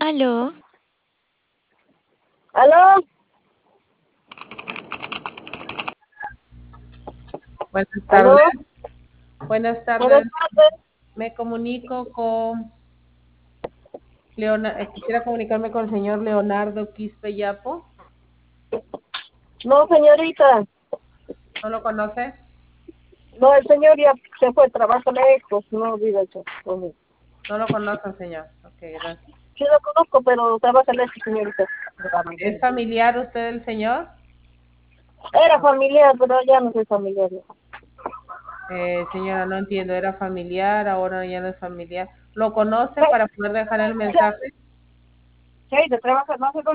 Aló, ¿Aló? Buenas tardes. ¿Aló? Buenas Buenas tardes. tardes. Me comunico con quisiera comunicarme con el señor Leonardo Quispe Yapo. No, señorita. ¿No lo conoce? No, el señor ya se fue, trabaja lejos. No vive eso conmigo. No lo conoce, señor. Ok, gracias. Sí lo conozco, pero trabaja lejos, señorita. ¿Es familiar usted del señor? Era familiar, pero ya no soy familiar. Señora, no entiendo. ¿Era familiar? Ahora ya no es familiar. ¿Lo conoce para poder dejar el mensaje? Sí, de trabaja, no sé